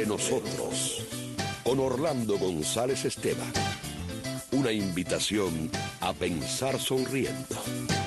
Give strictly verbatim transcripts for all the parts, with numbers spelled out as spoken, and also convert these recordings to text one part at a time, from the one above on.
Entre nosotros, con Orlando González Esteban. Una invitación a pensar sonriendo.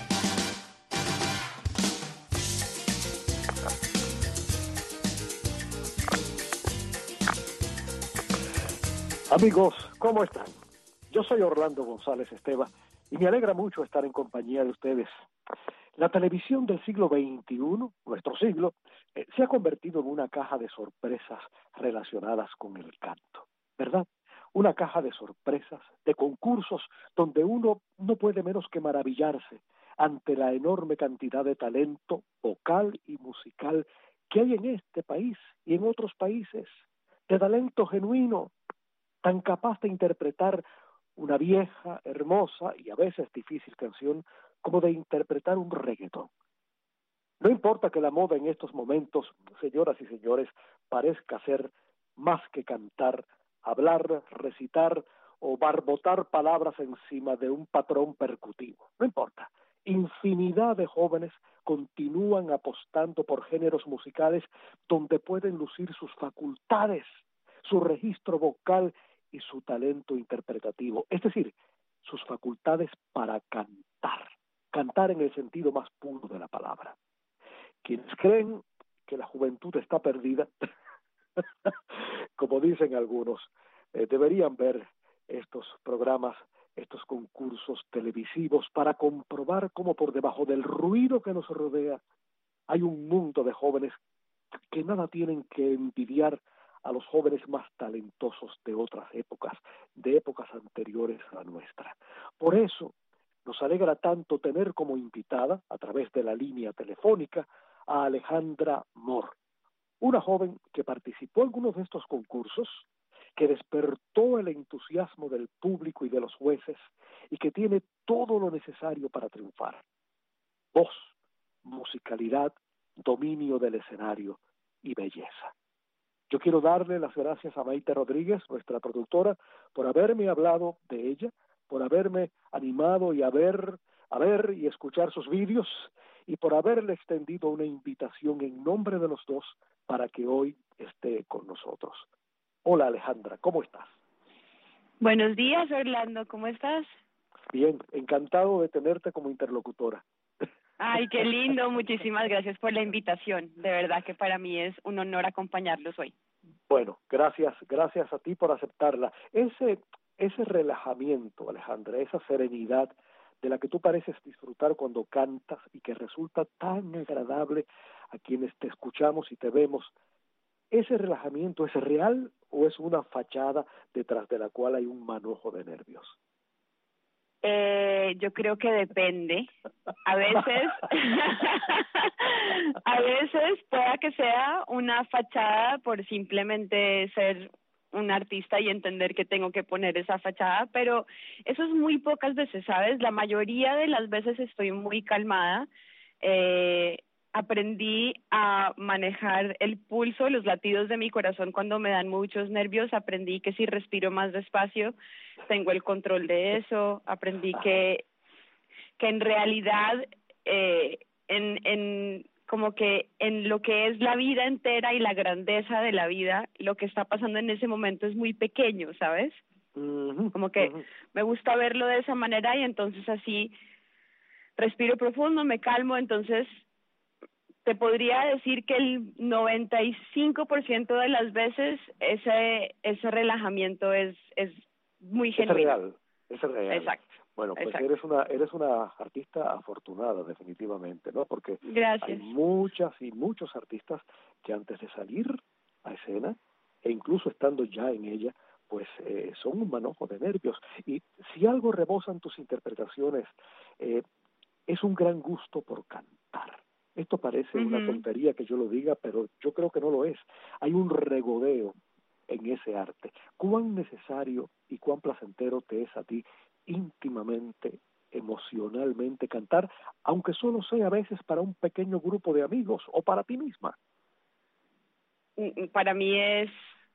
Amigos, ¿cómo están? Yo soy Orlando González Esteban y me alegra mucho estar en compañía de ustedes. La televisión del siglo veintiuno, nuestro siglo, eh, se ha convertido en una caja de sorpresas relacionadas con el canto, ¿verdad? Una caja de sorpresas, de concursos, donde uno no puede menos que maravillarse ante la enorme cantidad de talento vocal y musical que hay en este país y en otros países, de talento genuino, tan capaz de interpretar una vieja, hermosa y a veces difícil canción como de interpretar un reggaetón. No importa que la moda en estos momentos, señoras y señores, parezca ser más que cantar, hablar, recitar o barbotar palabras encima de un patrón percutivo. No importa. Infinidad de jóvenes continúan apostando por géneros musicales donde pueden lucir sus facultades, su registro vocal y su talento interpretativo, es decir, sus facultades para cantar, cantar en el sentido más puro de la palabra. Quienes creen que la juventud está perdida, como dicen algunos, eh, deberían ver estos programas, estos concursos televisivos para comprobar cómo por debajo del ruido que nos rodea hay un mundo de jóvenes que nada tienen que envidiar a los jóvenes más talentosos de otras épocas, de épocas anteriores a la nuestra. Por eso nos alegra tanto tener como invitada, a través de la línea telefónica, a Alejandra Mor, una joven que participó en algunos de estos concursos, que despertó el entusiasmo del público y de los jueces, y que tiene todo lo necesario para triunfar. Voz, musicalidad, dominio del escenario y belleza. Yo quiero darle las gracias a Maite Rodríguez, nuestra productora, por haberme hablado de ella, por haberme animado y a ver, a ver y escuchar sus vídeos, y por haberle extendido una invitación en nombre de los dos para que hoy esté con nosotros. Hola Alejandra, ¿cómo estás? Buenos días, Orlando, ¿cómo estás? Bien, encantado de tenerte como interlocutora. Ay, qué lindo, muchísimas gracias por la invitación. De verdad que para mí es un honor acompañarlos hoy. Bueno, gracias, gracias a ti por aceptarla. Ese, ese relajamiento, Alejandra, esa serenidad de la que tú pareces disfrutar cuando cantas y que resulta tan agradable a quienes te escuchamos y te vemos, ¿ese relajamiento es real o es una fachada detrás de la cual hay un manojo de nervios? Eh, yo creo que depende. A veces, a veces pueda que sea una fachada por simplemente ser un artista y entender que tengo que poner esa fachada, pero eso es muy pocas veces, ¿sabes? La mayoría de las veces estoy muy calmada. Eh, aprendí a manejar el pulso, los latidos de mi corazón cuando me dan muchos nervios. Aprendí que si respiro más despacio tengo el control de eso. Aprendí que que en realidad eh, en en como que en lo que es la vida entera y la grandeza de la vida, lo que está pasando en ese momento es muy pequeño, ¿sabes? Uh-huh, como que uh-huh. Me gusta verlo de esa manera y entonces así respiro profundo, me calmo. Entonces te podría decir que el noventa y cinco por ciento de las veces ese ese relajamiento es es muy genuino. Es real, es real. Exacto. Bueno, pues exacto. eres una eres una artista afortunada definitivamente, ¿no? Porque Gracias. hay muchas y muchos artistas que antes de salir a escena e incluso estando ya en ella, pues eh, son un manojo de nervios. Y si algo rebosan tus interpretaciones, eh, es un gran gusto por cantar. Esto parece uh-huh. una tontería que yo lo diga, pero yo creo que no lo es. Hay un regodeo en ese arte. ¿Cuán necesario y cuán placentero te es a ti íntimamente, emocionalmente cantar, aunque solo sea a veces para un pequeño grupo de amigos o para ti misma? Para mí es,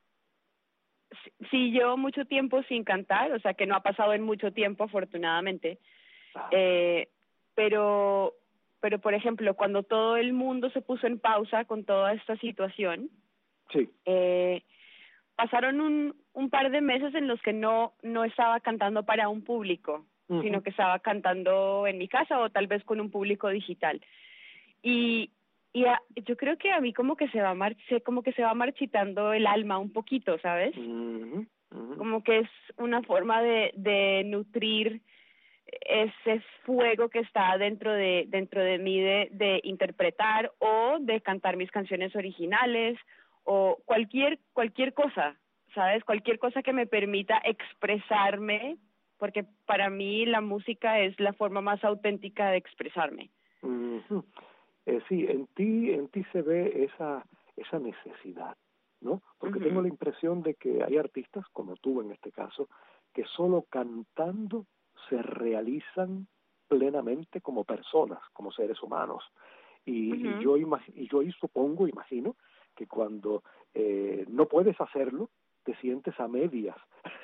si llevo mucho tiempo sin cantar, o sea que no ha pasado en mucho tiempo afortunadamente, ah. eh, pero pero por ejemplo cuando todo el mundo se puso en pausa con toda esta situación, sí. eh, pasaron un, un par de meses en los que no, no estaba cantando para un público, uh-huh. sino que estaba cantando en mi casa o tal vez con un público digital. Y, y a, yo creo que a mí como que se va mar, se, como que se va marchitando el alma un poquito, ¿sabes? Uh-huh. Uh-huh. Como que es una forma de, de nutrir ese fuego que está dentro de dentro de mí de, de interpretar o de cantar mis canciones originales o cualquier cualquier cosa, ¿sabes? Cualquier cosa que me permita expresarme, porque para mí la música es la forma más auténtica de expresarme. Uh-huh. eh, sí, en ti en ti se ve esa esa necesidad, ¿no? Porque uh-huh. tengo la impresión de que hay artistas, como tú en este caso, que solo cantando se realizan plenamente como personas, como seres humanos. Y, uh-huh. y yo imag- y yo y supongo, imagino, que cuando eh, no puedes hacerlo, te sientes a medias.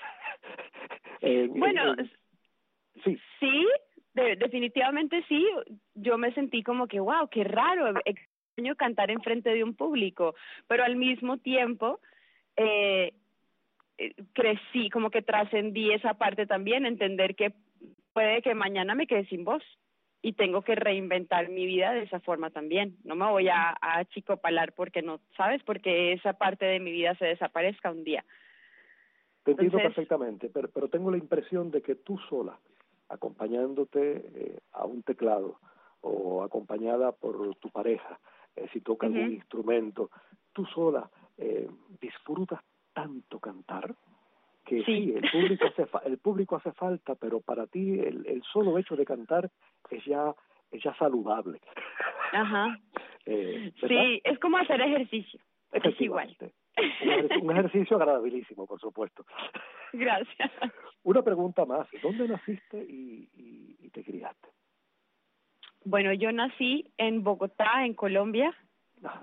en, bueno, en, en... sí, sí, de, definitivamente sí. Yo me sentí como que, wow, qué raro, extraño cantar enfrente de un público, pero al mismo tiempo eh, crecí, como que trascendí esa parte también, entender que puede que mañana me quede sin voz y tengo que reinventar mi vida de esa forma también. No me voy a, a achicopalar porque no, ¿sabes? Porque esa parte de mi vida se desaparezca un día. Te entiendo Entonces, perfectamente, pero, pero tengo la impresión de que tú sola, acompañándote eh, a un teclado o acompañada por tu pareja, eh, si toca uh-huh. algún instrumento, tú sola eh, disfrutas tanto cantar que sí, sí el público hace fa- el público hace falta, pero para ti el, el solo hecho de cantar es ya es ya saludable. Ajá. eh, sí, es como hacer ejercicio. Es igual. Un, ejer- un ejercicio agradabilísimo, por supuesto. Gracias. Una pregunta más. ¿Dónde naciste y, y, y te criaste? Bueno, yo nací en Bogotá, en Colombia. Ajá.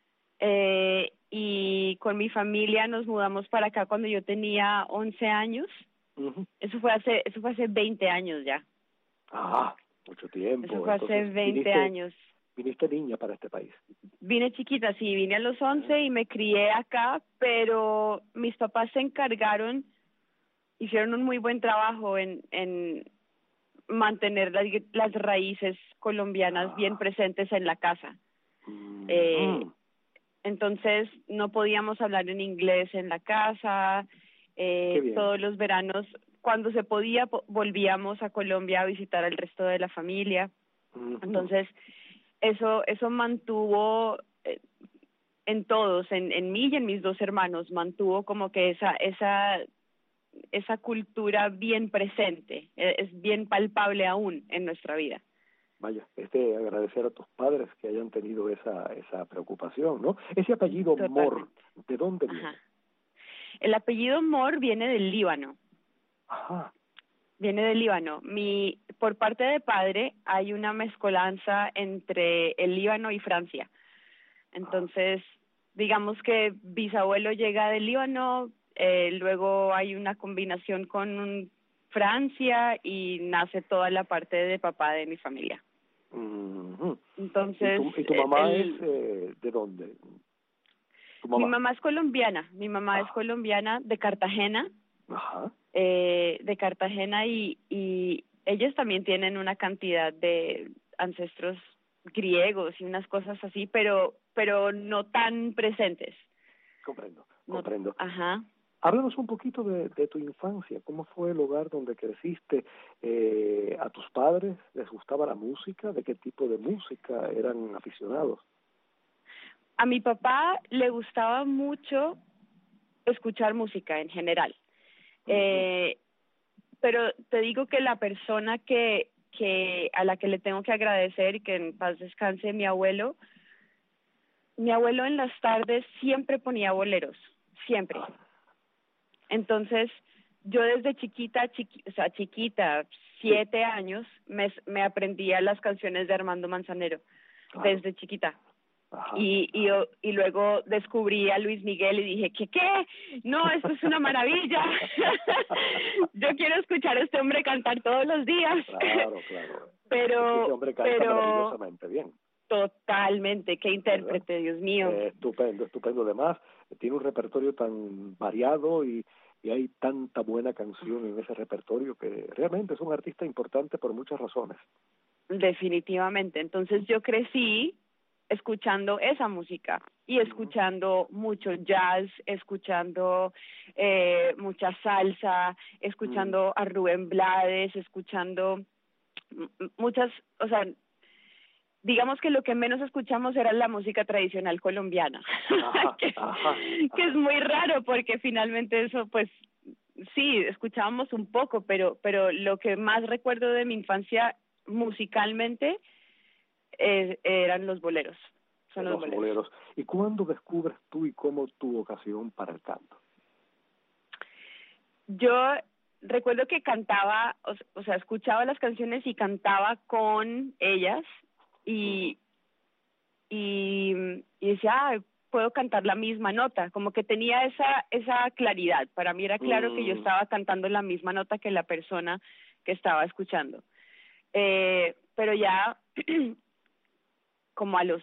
Eh, y con mi familia nos mudamos para acá cuando yo tenía once años. Uh-huh. Eso fue hace eso fue hace veinte años ya. Ah, mucho tiempo. Eso fue Entonces, hace veinte viniste, años. Viniste niña para este país. Vine chiquita, sí, vine a los once y me crié acá, pero mis papás se encargaron, hicieron un muy buen trabajo en, en mantener las, las raíces colombianas ah. bien presentes en la casa. Mm. Eh, entonces no podíamos hablar en inglés en la casa, eh, todos los veranos, cuando se podía, volvíamos a Colombia a visitar al resto de la familia. Mm. Entonces, eso eso mantuvo eh, en todos, en, en mí y en mis dos hermanos, mantuvo como que esa esa esa cultura bien presente, es bien palpable aún en nuestra vida. Vaya, este agradecer a tus padres que hayan tenido esa esa preocupación, ¿no? Ese apellido Totalmente. Mor, ¿de dónde viene? Ajá. El apellido Mor viene del Líbano. Ajá. Viene del Líbano. Mi, por parte de padre hay una mezcolanza entre el Líbano y Francia. Entonces, digamos que bisabuelo llega del Líbano, eh, luego hay una combinación con un Francia y nace toda la parte de papá de mi familia. Uh-huh. Entonces, ¿Y tu, y tu mamá el, es eh, de dónde? ¿Tu mamá? Mi mamá es colombiana. Mi mamá ah. es colombiana de Cartagena. Ajá. Eh, de Cartagena y, y ellos también tienen una cantidad de ancestros griegos y unas cosas así, pero pero no tan presentes. Comprendo, comprendo. No, ajá. Háblanos un poquito de, de tu infancia. ¿Cómo fue el hogar donde creciste? Eh, ¿A tus padres les gustaba la música? ¿De qué tipo de música eran aficionados? A mi papá le gustaba mucho escuchar música en general. Eh, pero te digo que la persona que que a la que le tengo que agradecer y que en paz descanse, mi abuelo, mi abuelo en las tardes siempre ponía boleros, siempre. Entonces, yo desde chiquita, chiqui, o sea, chiquita, siete años, me, me aprendía las canciones de Armando Manzanero, claro. Desde chiquita. Ajá, y, y, yo, y luego descubrí a Luis Miguel y dije, ¿qué qué? No, esto es una maravilla. Yo quiero escuchar a este hombre cantar todos los días. Claro, claro. Pero, este hombre canta pero, maravillosamente bien. Totalmente, qué intérprete, Dios mío. Eh, estupendo, estupendo. Además, tiene un repertorio tan variado y, y hay tanta buena canción en ese repertorio que realmente es un artista importante por muchas razones. Definitivamente. Entonces yo crecí escuchando esa música y escuchando mucho jazz, escuchando eh, mucha salsa, escuchando mm. a Rubén Blades, escuchando muchas, o sea, digamos que lo que menos escuchamos era la música tradicional colombiana, ajá, que, ajá, que ajá. es muy raro porque finalmente eso pues sí, escuchábamos un poco, pero pero lo que más recuerdo de mi infancia musicalmente eh, eran los boleros. Son los, los boleros. boleros. ¿Y cuándo descubres tú y cómo tu vocación para el canto? Yo recuerdo que cantaba, o, o sea, escuchaba las canciones y cantaba con ellas y, uh-huh. y, y decía, ah, puedo cantar la misma nota, como que tenía esa esa claridad. Para mí era claro uh-huh. que yo estaba cantando la misma nota que la persona que estaba escuchando. Eh, pero ya como a los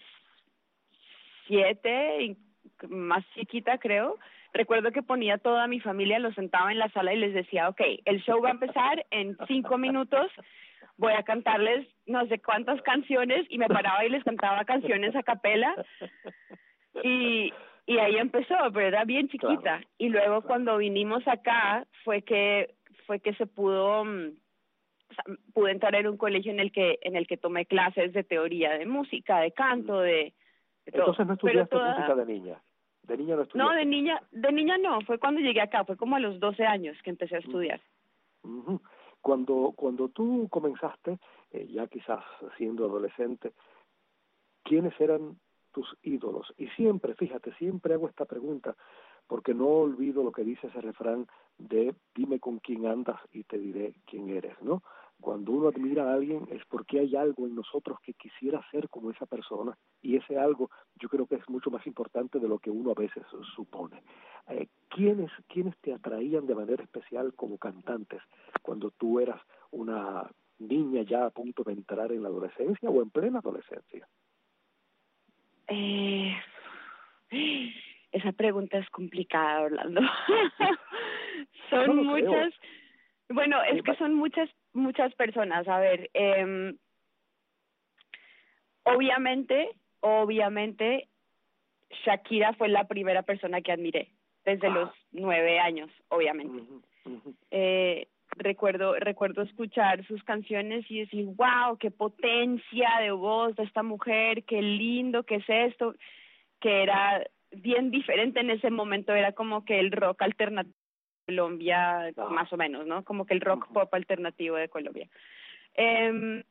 siete, más chiquita creo, recuerdo que ponía toda mi familia, los sentaba en la sala y les decía, ok, el show va a empezar en cinco minutos, voy a cantarles no sé cuántas canciones, y me paraba y les cantaba canciones a capela, y, y ahí empezó, pero era bien chiquita, claro, y luego claro. Cuando vinimos acá fue que fue que se pudo... O sea, pude entrar en un colegio en el que en el que tomé clases de teoría de música, de canto, de, de todo. Entonces no estudiaste toda... música de niña. De niña no estudiaste. No, de niña, de niña no, fue cuando llegué acá, fue como a los doce años que empecé a estudiar. Uh-huh. Cuando cuando tú comenzaste, eh, ya quizás siendo adolescente, ¿quiénes eran tus ídolos? Y siempre, fíjate, siempre hago esta pregunta porque no olvido lo que dice ese refrán de dime con quién andas y te diré quién eres, ¿no? Cuando uno admira a alguien es porque hay algo en nosotros que quisiera ser como esa persona, y ese algo yo creo que es mucho más importante de lo que uno a veces supone. Eh, ¿quiénes, ¿Quiénes te atraían de manera especial como cantantes cuando tú eras una niña ya a punto de entrar en la adolescencia o en plena adolescencia? Eh... Esa pregunta es complicada, Orlando. Son no muchas, creo. bueno, es sí, que son muchas, muchas personas. A ver, eh, obviamente, obviamente, Shakira fue la primera persona que admiré, desde ah. los nueve años, obviamente. Uh-huh, uh-huh. Eh, recuerdo, recuerdo escuchar sus canciones y decir, wow, qué potencia de voz de esta mujer, qué lindo, qué es esto, que era bien diferente en ese momento, era como que el rock alternativo de Colombia, oh. más o menos, ¿no? Como que el rock uh-huh. pop alternativo de Colombia. Eh,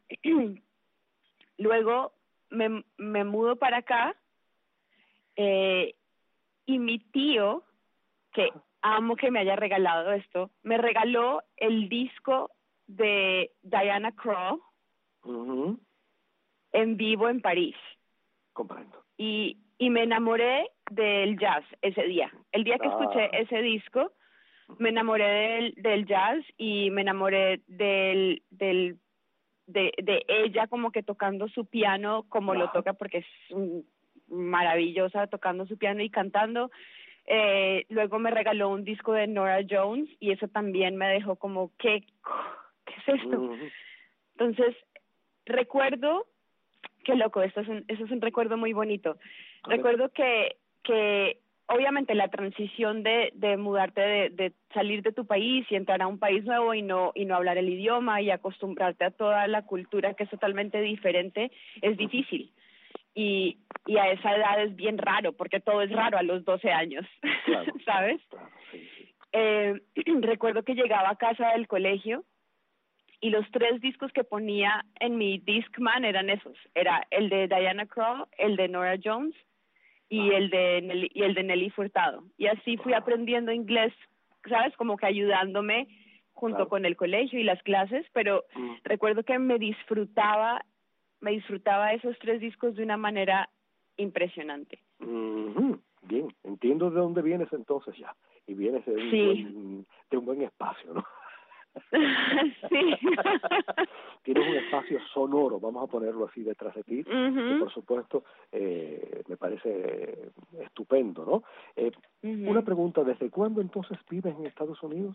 luego me, me mudo para acá eh, y mi tío, que amo que me haya regalado esto, me regaló el disco de Diana Krall uh-huh. en vivo en París. Comprendo. Y y me enamoré del jazz ese día. El día que ah. escuché ese disco, me enamoré del, del jazz y me enamoré del, del de, de ella como que tocando su piano como ah. lo toca, porque es um, maravillosa tocando su piano y cantando. Eh, luego me regaló un disco de Norah Jones y eso también me dejó como, ¿qué, qué es esto? Uh-huh. Entonces, recuerdo... Qué loco, esto es un, eso es un recuerdo muy bonito. Okay. Recuerdo que, que obviamente la transición de, de mudarte, de, de salir de tu país y entrar a un país nuevo y no, y no hablar el idioma y acostumbrarte a toda la cultura que es totalmente diferente, es difícil. Y, y a esa edad es bien raro, porque todo es raro a los doce años, claro, ¿sabes? Claro, sí, sí. Eh, recuerdo que llegaba a casa del colegio y los tres discos que ponía en mi Discman eran esos. Era el de Diana Krall, el de Norah Jones y, wow. el, de Nelly, y el de Nelly Furtado. Y así fui wow. aprendiendo inglés, ¿sabes? Como que ayudándome junto claro. con el colegio y las clases, pero mm. recuerdo que me disfrutaba, me disfrutaba esos tres discos de una manera impresionante. Mm-hmm. Bien, entiendo de dónde vienes entonces ya. Y vienes de un, sí. buen, de un buen espacio, ¿no? Sí. Tienes un espacio sonoro, vamos a ponerlo así, detrás de ti, Uh-huh. que por supuesto eh, me parece estupendo, ¿no? Eh, Uh-huh. Una pregunta, ¿desde cuándo entonces vives en Estados Unidos?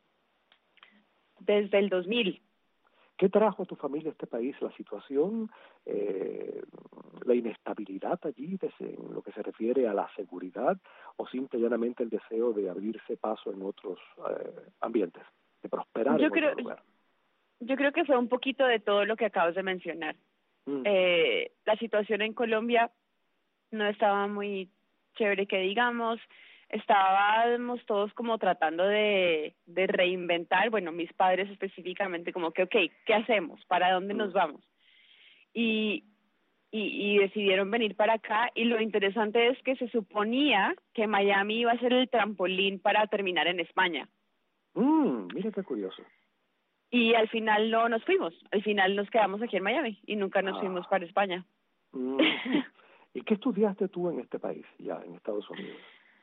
Desde el dos mil. ¿Qué trajo a tu familia a este país? ¿La situación, eh, la inestabilidad allí desde, en lo que se refiere a la seguridad o simple y llanamente el deseo de abrirse paso en otros eh, ambientes, de prosperar Yo en creo, otro lugar? yo creo que fue un poquito de todo lo que acabas de mencionar. Mm. Eh, la situación en Colombia no estaba muy chévere que digamos, estábamos todos como tratando de, de reinventar, bueno, mis padres específicamente, como que, ok, ¿qué hacemos? ¿Para dónde nos vamos? Y, y, y decidieron venir para acá, y lo interesante es que se suponía que Miami iba a ser el trampolín para terminar en España. Mm, mira qué curioso. Y al final no nos fuimos, al final nos quedamos aquí en Miami y nunca nos Ah. fuimos para España. Mm. ¿Y qué estudiaste tú en este país, ya en Estados Unidos?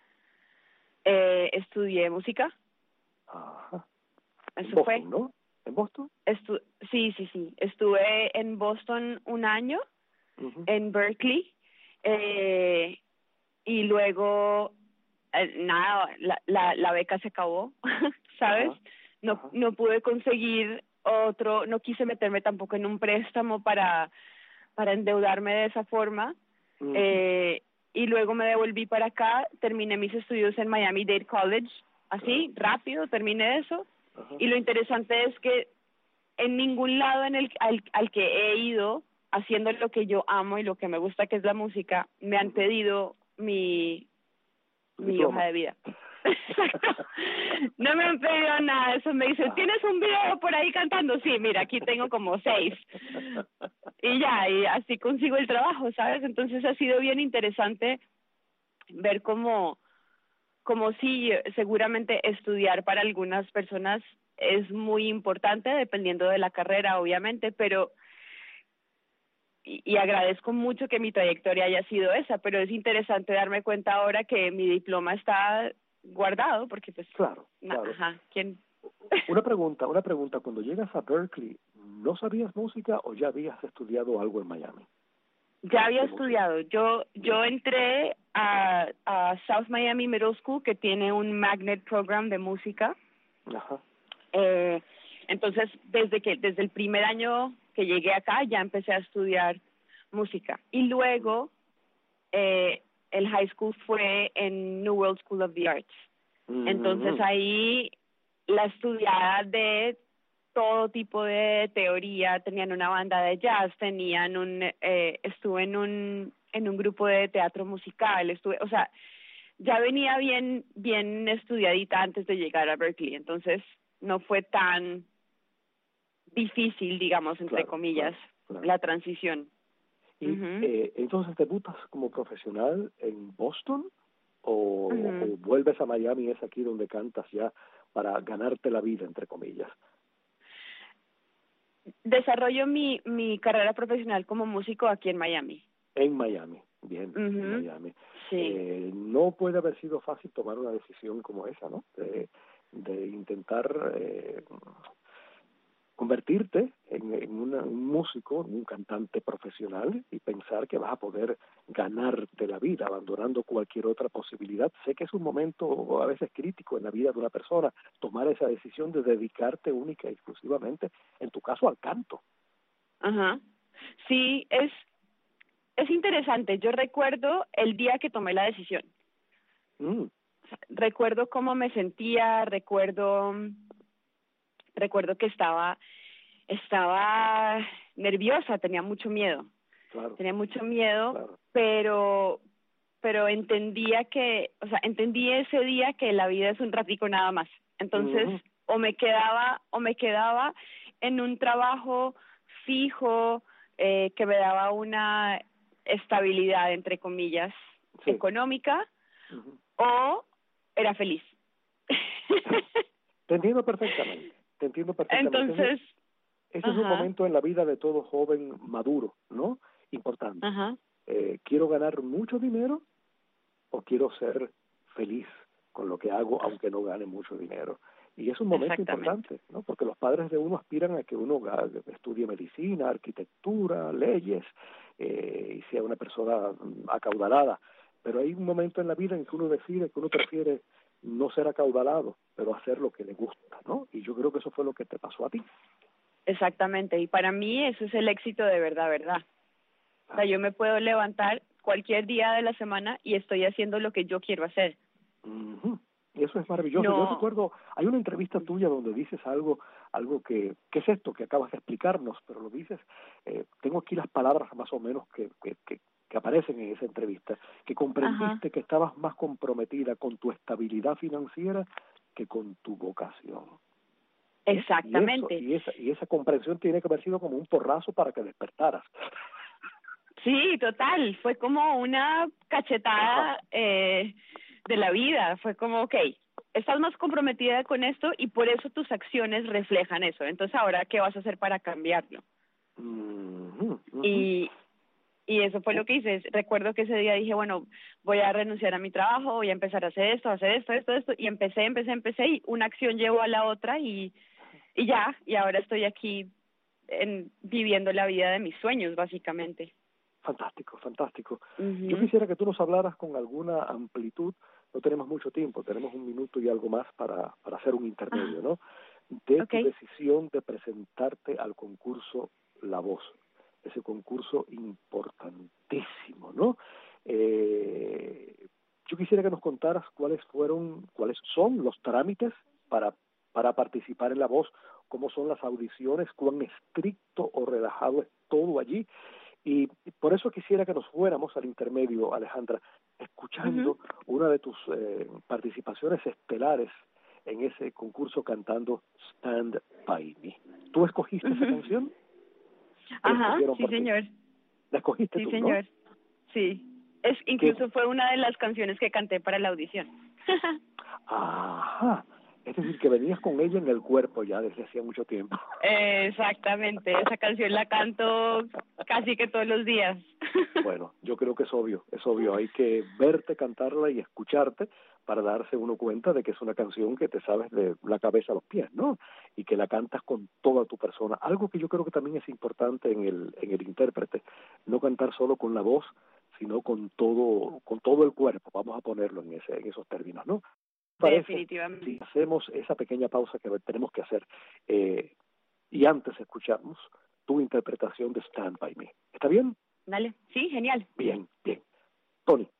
eh, estudié música. Ajá. Eso En Boston, fue. ¿no? ¿En Boston? Estu sí, sí, sí. Estuve en Boston un año, Uh-huh. en Berkeley, eh, y luego, eh, nada, la, la, la beca se acabó, ¿sabes? Ajá. No, Ajá. no pude conseguir otro, no quise meterme tampoco en un préstamo para, para endeudarme de esa forma. Uh-huh. eh, y luego me devolví para acá, terminé mis estudios en Miami-Dade College, así, Claro. rápido, terminé eso. Ajá. Y lo interesante es que en ningún lado en el al, al que he ido haciendo lo que yo amo y lo que me gusta, que es la música, me han pedido mi mi Diploma. hoja de vida. Exacto. No me han pedido nada. Eso me dicen, ¿tienes un video por ahí cantando? Sí, mira, aquí tengo como seis. Y ya, y así consigo el trabajo, ¿sabes? Entonces ha sido bien interesante ver cómo, como sí, seguramente estudiar para algunas personas es muy importante, dependiendo de la carrera, obviamente, pero y, y agradezco mucho que mi trayectoria haya sido esa, pero es interesante darme cuenta ahora que mi diploma está guardado, porque pues, Claro, na, claro. ajá, ¿quién? Una pregunta, una pregunta. Cuando llegas a Berkeley, ¿no sabías música o ya habías estudiado algo en Miami? Ya había ¿De estudiado. música? Yo yo entré a, a South Miami Middle School, que tiene un magnet program de música. Ajá. Eh, entonces, desde que desde el primer año que llegué acá, ya empecé a estudiar música. Y luego, eh, el high school fue en New World School of the Arts. Mm-hmm. Entonces, ahí la estudiada de todo tipo de teoría, tenían una banda de jazz, tenían un, eh, estuve en un, en un grupo de teatro musical, estuve, o sea, ya venía bien, bien estudiadita antes de llegar a Berkeley, entonces no fue tan difícil, digamos, entre Claro, comillas, claro, claro. la transición. Y Uh-huh. eh, entonces, ¿debutas como profesional en Boston o, Uh-huh. o vuelves a Miami y es aquí donde cantas ya para ganarte la vida, entre comillas? Desarrollo mi, mi carrera profesional como músico aquí en Miami. En Miami, bien, Uh-huh. en Miami. Sí. Eh, no puede haber sido fácil tomar una decisión como esa, ¿no? De, de intentar eh, convertirte en, en una, un músico, un cantante profesional y pensar que vas a poder ganarte la vida abandonando cualquier otra posibilidad. Sé que es un momento a veces crítico en la vida de una persona tomar esa decisión de dedicarte única y exclusivamente, en tu caso, al canto. Ajá. Sí, es es interesante. Yo recuerdo el día que tomé la decisión. Mm. Recuerdo cómo me sentía, recuerdo recuerdo que estaba estaba nerviosa, tenía mucho miedo. Claro. Tenía mucho miedo, Claro. pero pero entendía que, o sea, entendí ese día que la vida es un ratico nada más. Entonces, uh-huh. o me quedaba o me quedaba en un trabajo fijo eh, que me daba una estabilidad, entre comillas, sí. económica, uh-huh. o era feliz. Te entiendo perfectamente, te entiendo perfectamente. Entonces, ese, ese es un momento en la vida de todo joven maduro, ¿no? Importante. Uh-huh. Eh, ¿Quiero ganar mucho dinero o quiero ser feliz con lo que hago, aunque no gane mucho dinero? Y es un momento importante, ¿no? Porque los padres de uno aspiran a que uno estudie medicina, arquitectura, leyes, eh, y sea una persona acaudalada. Pero hay un momento en la vida en que uno decide que uno prefiere no ser acaudalado, pero hacer lo que le gusta, ¿no? Y yo creo que eso fue lo que te pasó a ti. Exactamente, y para mí eso es el éxito de verdad, verdad. O sea, yo me puedo levantar cualquier día de la semana y estoy haciendo lo que yo quiero hacer. Uh-huh. Y eso es maravilloso. No. Yo recuerdo, hay una entrevista tuya donde dices algo, algo que, ¿qué es esto que acabas de explicarnos? Pero lo dices, eh, tengo aquí las palabras más o menos que, que, que, que aparecen en esa entrevista, que comprendiste Ajá. que estabas más comprometida con tu estabilidad financiera que con tu vocación. Exactamente. Y, eso, y, esa, y esa comprensión tiene que haber sido como un porrazo para que despertaras. Sí, total, fue como una cachetada eh, de la vida, fue como, ok, estás más comprometida con esto y por eso tus acciones reflejan eso, entonces ahora, ¿qué vas a hacer para cambiarlo? Uh-huh, uh-huh. Y, y eso fue lo que hice. Recuerdo que ese día dije, bueno, voy a renunciar a mi trabajo, voy a empezar a hacer esto, a hacer esto, esto, esto, y empecé, empecé, empecé, y una acción llevó a la otra y, y ya, y ahora estoy aquí en, viviendo la vida de mis sueños, básicamente. Fantástico, fantástico. Uh-huh. Yo quisiera que tú nos hablaras con alguna amplitud, no tenemos mucho tiempo, tenemos un minuto y algo más para, para hacer un intermedio, ¿no? De okay. tu decisión de presentarte al concurso La Voz, ese concurso importantísimo, ¿no? Eh, yo quisiera que nos contaras cuáles fueron, cuáles son los trámites para, para participar en La Voz, cómo son las audiciones, cuán estricto o relajado es todo allí. Y por eso quisiera que nos fuéramos al intermedio, Alejandra, escuchando uh-huh. una de tus eh, participaciones estelares en ese concurso cantando Stand By Me. ¿Tú escogiste uh-huh. esa canción? Ajá, sí señor. ¿La escogiste sí, tú, señor. ¿no? Sí, es incluso ¿Qué? Fue una de las canciones que canté para la audición. Ajá. Es decir, que venías con ella en el cuerpo ya desde hacía mucho tiempo. Exactamente, esa canción la canto casi que todos los días. Bueno, yo creo que es obvio, es obvio, hay que verte cantarla y escucharte para darse uno cuenta de que es una canción que te sabes de la cabeza a los pies, ¿no? Y que la cantas con toda tu persona. Algo que yo creo que también es importante en el en el intérprete, no cantar solo con la voz, sino con todo con todo el cuerpo, vamos a ponerlo en ese en esos términos, ¿no? Definitivamente. Si hacemos esa pequeña pausa que tenemos que hacer eh, y antes escuchamos tu interpretación de Stand By Me. ¿Está bien? Dale, sí, genial. Bien, bien. Tony.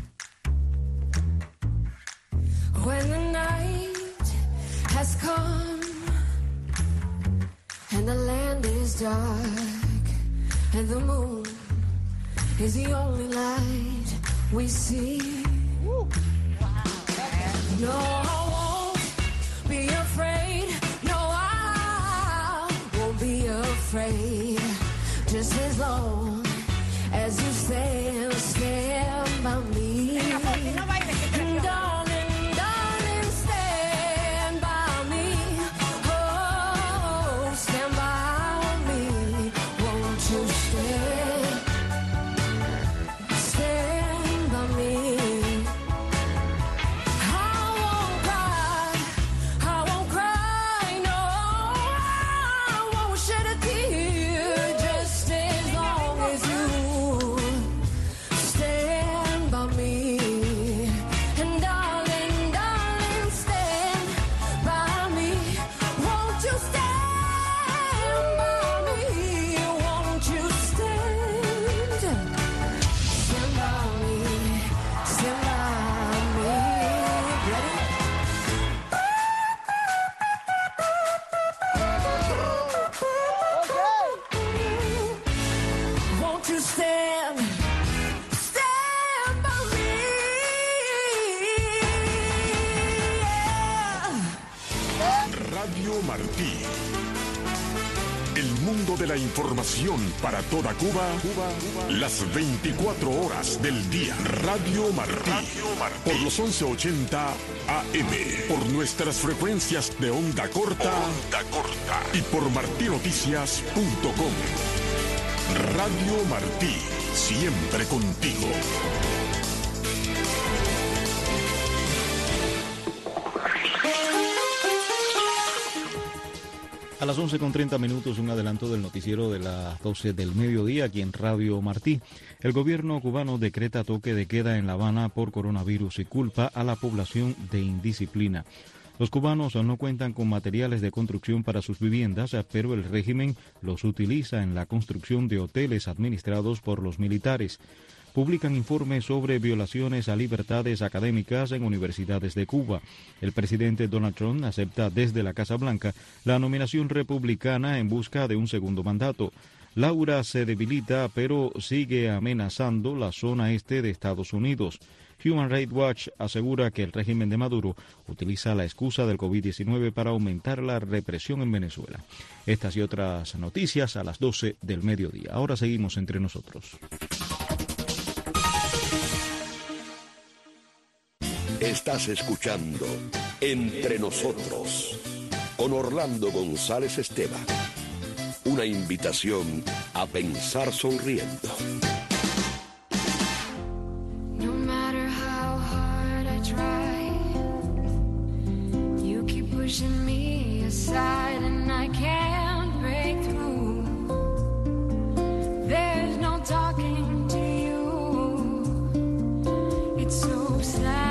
When the night has come and the land is dark and the moon is the only light we see. Woo. No, I won't be afraid. No, I won't be afraid. Just as long as you stand, stand by me. And darling, darling, stand by me. Oh, stand by me. Won't you stand, stand by me? De la información para toda Cuba, Cuba, Cuba, las veinticuatro horas del día. Radio Martí, Radio Martí, por los once ochenta A M, por nuestras frecuencias de onda corta, onda corta y por martinoticias punto com. Radio Martí, siempre contigo. A las once con treinta minutos, un adelanto del noticiero de las doce del mediodía aquí en Radio Martí. El gobierno cubano decreta toque de queda en La Habana por coronavirus y culpa a la población de indisciplina. Los cubanos no cuentan con materiales de construcción para sus viviendas, pero el régimen los utiliza en la construcción de hoteles administrados por los militares. Publican informes sobre violaciones a libertades académicas en universidades de Cuba. El presidente Donald Trump acepta desde la Casa Blanca la nominación republicana en busca de un segundo mandato. Laura se debilita, pero sigue amenazando la zona este de Estados Unidos. Human Rights Watch asegura que el régimen de Maduro utiliza la excusa del COVID diecinueve para aumentar la represión en Venezuela. Estas y otras noticias a las doce del mediodía. Ahora seguimos entre nosotros. Estás escuchando Entre Nosotros con Orlando González Esteban. Una invitación a pensar sonriendo. No matter how hard I try, you keep pushing me aside and I can't break through. There's no talking to you. It's so sad.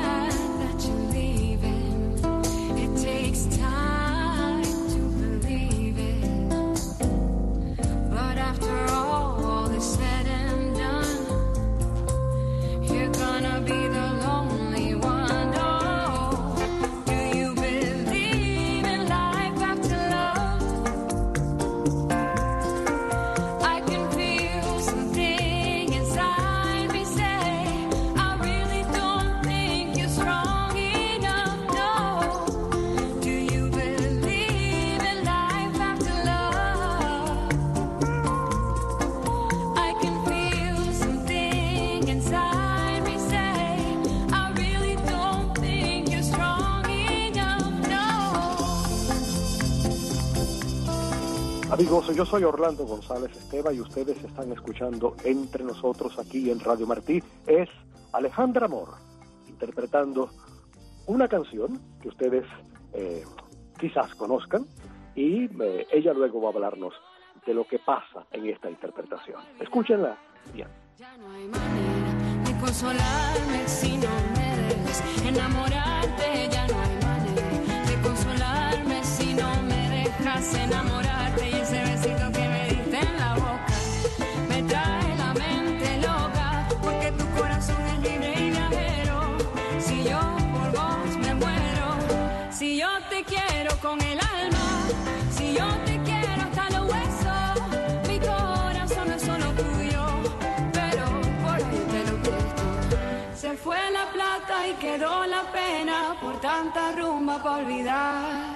Amigos, yo soy Orlando González Esteban y ustedes están escuchando Entre Nosotros aquí en Radio Martí. Es Alejandra Amor interpretando una canción que ustedes eh, quizás conozcan y eh, ella luego va a hablarnos de lo que pasa en esta interpretación. Escúchenla bien. Ya no hay manera de consolarme si no me dejas enamorarte. Ya no hay manera de consolarme si no me dejas enamorarte. Y ese besito que me diste en la boca me trae la mente loca, porque tu corazón es libre y viajero. Si yo por vos me muero, si yo te quiero con el alma, si yo te quiero hasta los huesos, mi corazón no es solo tuyo, pero por ahí te lo presto. Se fue la plata y quedó la pena por tanta rumba para olvidar.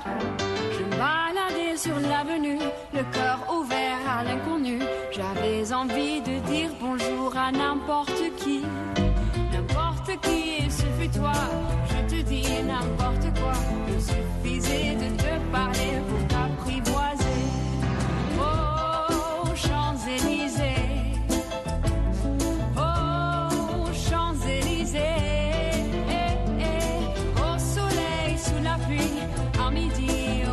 Baladé sur l'avenue, le cœur ouvert à l'inconnu. J'avais envie de dire bonjour à n'importe qui, n'importe qui, et ce fut toi. Je te dis n'importe quoi, il suffisait de te parler pour t'apprivoiser. Oh, Champs-Élysées, oh, Champs-Élysées, eh, eh, au soleil, sous la pluie, à midi.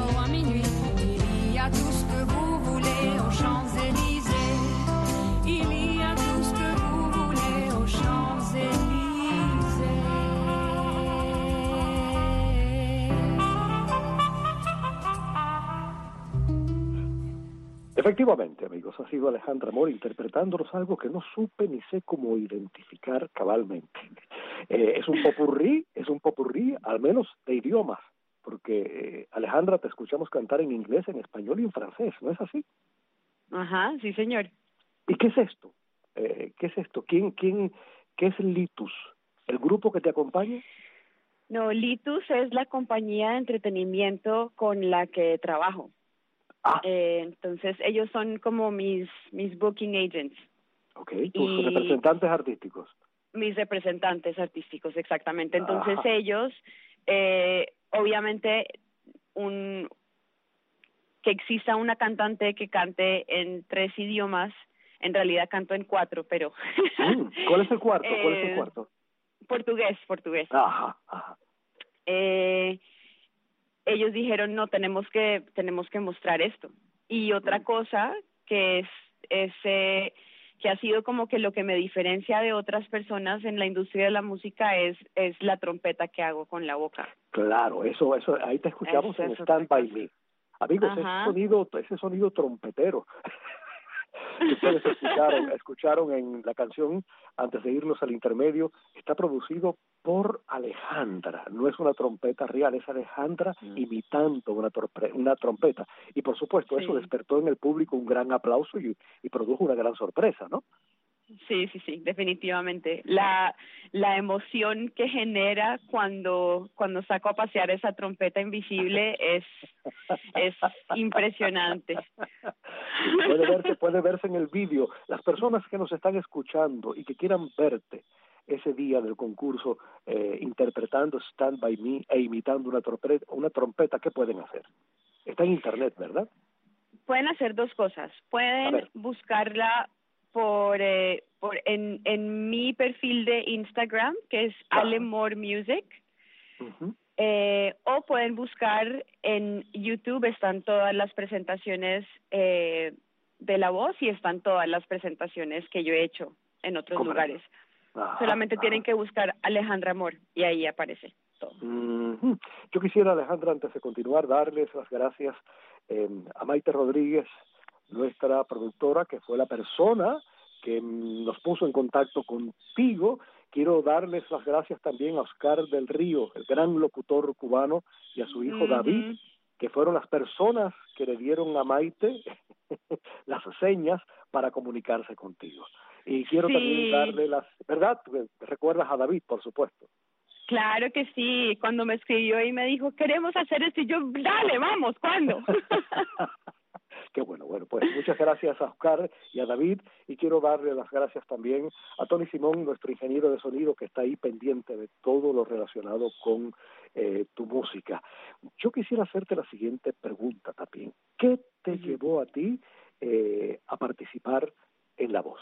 Tout ce que vous voulez aux Champs-Élysées. Il y a tout ce que vous voulez aux Champs-Élysées. Efectivamente, amigos, ha sido Alejandra Amor interpretándonos algo que no supe ni sé cómo identificar cabalmente. Eh, es un popurrí, es un popurrí al menos de idiomas. Porque, eh, Alejandra, te escuchamos cantar en inglés, en español y en francés, ¿no es así? Ajá, sí, señor. ¿Y qué es esto? Eh, ¿Qué es esto? ¿Quién, quién, qué es Litus? ¿El grupo que te acompaña? No, Litus es la compañía de entretenimiento con la que trabajo. Ah. Eh, entonces, ellos son como mis, mis booking agents. Ok, tus y... representantes artísticos. Mis representantes artísticos, exactamente. Entonces, Ajá. ellos... Eh, obviamente un que exista una cantante que cante en tres idiomas, en realidad canto en cuatro, pero mm, ¿cuál es el cuarto? eh, ¿Cuál es el cuarto? Portugués, portugués. Ajá, ajá. Eh, ellos dijeron, no, tenemos que, tenemos que mostrar esto. Y otra Mm. cosa que es, es eh, que ha sido como que lo que me diferencia de otras personas en la industria de la música es, es la trompeta que hago con la boca. Claro, eso, eso, ahí te escuchamos Esa en es otra Stand By cosa. Me. Amigos, ese Ajá. sonido, ese sonido trompetero que ustedes escucharon, escucharon en la canción antes de irnos al intermedio, está producido por Alejandra, no es una trompeta real, es Alejandra Mm. imitando una, torpe- una trompeta. Y por supuesto, eso Sí. despertó en el público un gran aplauso y, y produjo una gran sorpresa, ¿no? Sí, sí, sí, definitivamente. La, la emoción que genera cuando, cuando saco a pasear esa trompeta invisible es, es impresionante. Puede verse, puede verse en el vídeo. Las personas que nos están escuchando y que quieran verte ese día del concurso eh, interpretando Stand By Me e imitando una trompeta, una trompeta, ¿qué pueden hacer? Está en internet, ¿verdad? Pueden hacer dos cosas. A Pueden ver. buscarla por, eh, por en, en mi perfil de Instagram, que es Ajá. Ale More Music. Ujú. Eh, o pueden buscar en YouTube, están todas las presentaciones eh, de la voz y están todas las presentaciones que yo he hecho en otros Comprendo. lugares. Ajá, Solamente ajá. tienen que buscar Alejandra Amor y ahí aparece todo. Ujú. Yo quisiera, Alejandra, antes de continuar, darles las gracias eh, a Maite Rodríguez, nuestra productora, que fue la persona que mm, nos puso en contacto contigo. Quiero darles las gracias también a Oscar del Río, el gran locutor cubano, y a su hijo David, Ujú. que fueron las personas que le dieron a Maite las señas para comunicarse contigo. Y quiero Sí. también darle las, ¿verdad? Recuerdas a David, por supuesto. Claro que sí, cuando me escribió y me dijo, queremos hacer esto, y yo, dale, vamos, ¿cuándo? Qué bueno, bueno, pues muchas gracias a Oscar y a David, y quiero darle las gracias también a Tony Simón, nuestro ingeniero de sonido, que está ahí pendiente de todo lo relacionado con eh, tu música. Yo quisiera hacerte la siguiente pregunta también. ¿Qué te Ujú. llevó a ti eh, a participar en La Voz?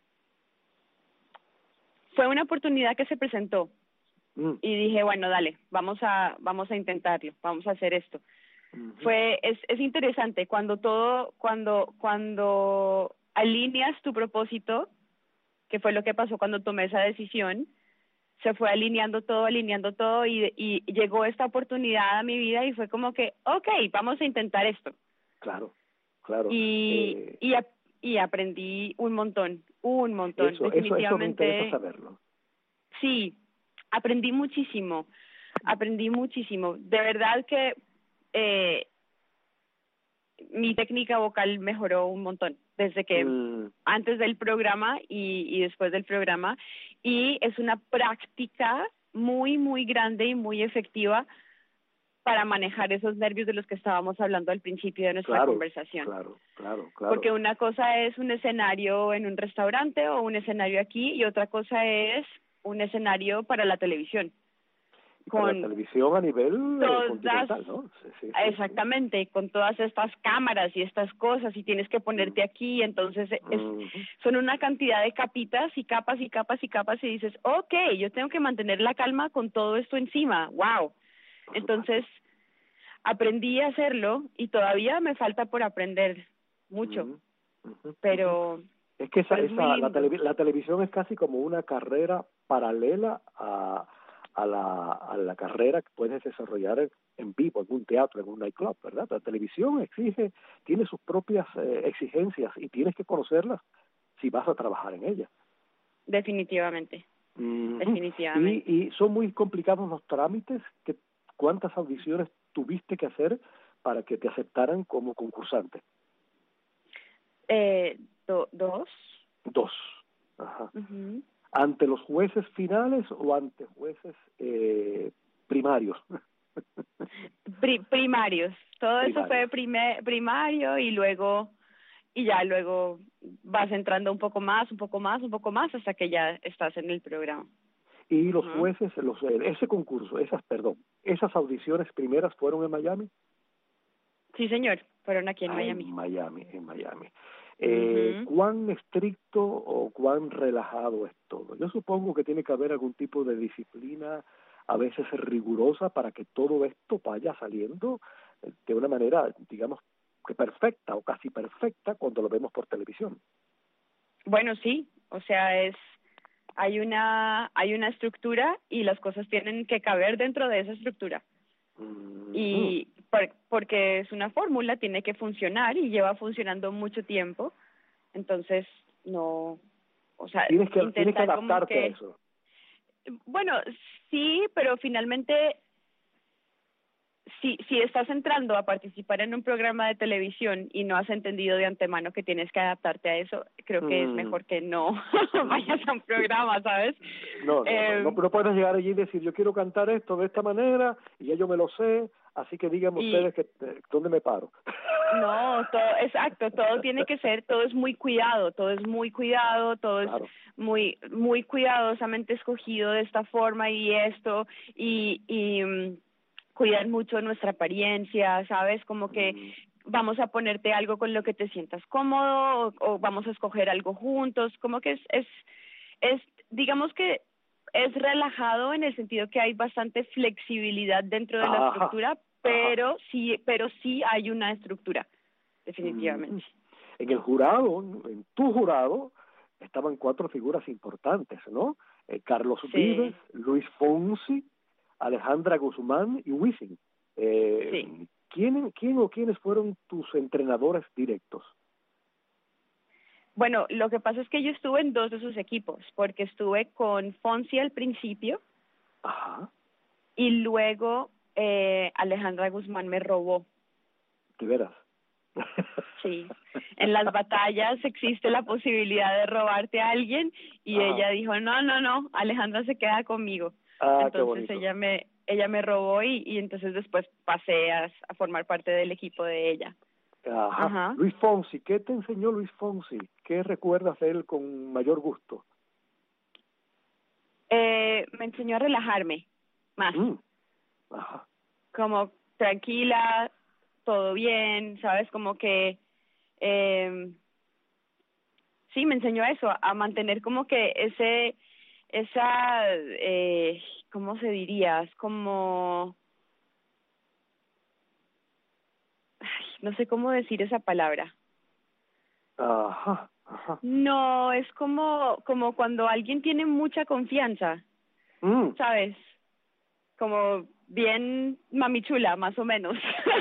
Fue una oportunidad que se presentó Mm. y dije, bueno, dale, vamos a, vamos a intentarlo, vamos a hacer esto. Ujú. Fue, es, es interesante cuando todo, cuando, cuando alineas tu propósito, que fue lo que pasó cuando tomé esa decisión, se fue alineando todo, alineando todo y, y llegó esta oportunidad a mi vida y fue como que, okay, vamos a intentar esto. Claro, claro. Y, Eh, y, ap- y aprendí un montón, un montón, eso, eso, eso me definitivamente. interesa saberlo. Sí, aprendí muchísimo, aprendí muchísimo. De verdad que eh, mi técnica vocal mejoró un montón desde que Mm. antes del programa y, y después del programa, y es una práctica muy, muy grande y muy efectiva para manejar esos nervios de los que estábamos hablando al principio de nuestra Claro, conversación. claro, claro, claro. Porque una cosa es un escenario en un restaurante o un escenario aquí y otra cosa es un escenario para la televisión. Para Con la televisión a nivel eh, todas- continental, ¿no? Sí, sí, sí, Exactamente, con todas estas cámaras y estas cosas y tienes que ponerte aquí, entonces sí. es, Ujú. son una cantidad de capitas y capas y capas y capas y dices, ok, yo tengo que mantener la calma con todo esto encima, wow. Por Entonces aprendí a hacerlo y todavía me falta por aprender mucho, Ujú, ujú, pero, ujú. Es que esa, pero es muy esa la, lindo. televi- la televisión es casi como una carrera paralela a, a, la, a la carrera que puedes desarrollar en, en vivo, en un teatro, en un nightclub, ¿verdad? La televisión exige, tiene sus propias eh, exigencias y tienes que conocerlas si vas a trabajar en ella. Definitivamente, Ujú. definitivamente. Y, y son muy complicados los trámites. Que, ¿Cuántas audiciones tuviste que hacer para que te aceptaran como concursante? Eh, do- dos. Dos. Ajá. Ujú. ¿Ante los jueces finales o ante jueces eh, primarios? Pri- primarios, todo eso Primarios. fue prime- primario y luego, y ya luego vas entrando un poco más, un poco más, un poco más hasta que ya estás en el programa. Y los Ujú. jueces, los eh, ese concurso, esas, perdón, esas audiciones primeras fueron en Miami. Sí, señor, fueron aquí en Ah, Miami. En Miami, en Miami. Eh, Ujú. ¿Cuán estricto o cuán relajado es todo? Yo supongo que tiene que haber algún tipo de disciplina a veces rigurosa para que todo esto vaya saliendo de una manera, digamos, que perfecta o casi perfecta cuando lo vemos por televisión. Bueno, sí, o sea, es hay una hay una estructura y las cosas tienen que caber dentro de esa estructura. Mm-hmm. Y por, porque es una fórmula, tiene que funcionar y lleva funcionando mucho tiempo. Entonces, no, o sea, tienes que, tienes que adaptarte que, a eso. Bueno, sí, pero finalmente Si, si estás entrando a participar en un programa de televisión y no has entendido de antemano que tienes que adaptarte a eso, creo que mm. es mejor que no vayas a un programa, ¿sabes? No, no, eh, no, no, no puedes llegar allí y decir, yo quiero cantar esto de esta manera y ya yo me lo sé, así que díganme y, ustedes que, eh, dónde me paro. No, todo, exacto, todo tiene que ser, todo es muy cuidado, todo es muy cuidado, todo claro. es muy muy cuidadosamente escogido de esta forma y esto, y... y cuidar mucho nuestra apariencia, ¿sabes? Como que vamos a ponerte algo con lo que te sientas cómodo o, o vamos a escoger algo juntos, como que es, es, es, digamos que es relajado en el sentido que hay bastante flexibilidad dentro de la ajá, estructura, pero ajá. sí, pero sí hay una estructura, definitivamente. En el jurado, en tu jurado, estaban cuatro figuras importantes, ¿no? Eh, Carlos sí. Vives, Luis Fonsi, Alejandra Guzmán y Wisin. Eh, sí. ¿quién, ¿Quién o quiénes fueron tus entrenadores directos? Bueno, lo que pasa es que yo estuve en dos de sus equipos, porque estuve con Fonsi al principio. Ajá. Y luego eh, Alejandra Guzmán me robó. ¿De veras? Sí. En las batallas existe la posibilidad de robarte a alguien y ajá. ella dijo, no, no, no, Alejandra se queda conmigo. Ah, entonces ella me ella me robó y, y entonces después pasé a, a formar parte del equipo de ella. Ajá. Ajá. Luis Fonsi, ¿qué te enseñó Luis Fonsi? ¿Qué recuerdas de él con mayor gusto? Eh, me enseñó a relajarme más. Mm. Ajá. Como tranquila, todo bien, ¿sabes? Como que eh, sí, me enseñó eso, a mantener como que ese esa, eh, ¿cómo se diría? Es como, ay, no sé cómo decir esa palabra. Ajá, ajá. No, es como, como cuando alguien tiene mucha confianza, mm. ¿sabes? Como bien mamichula, más o menos.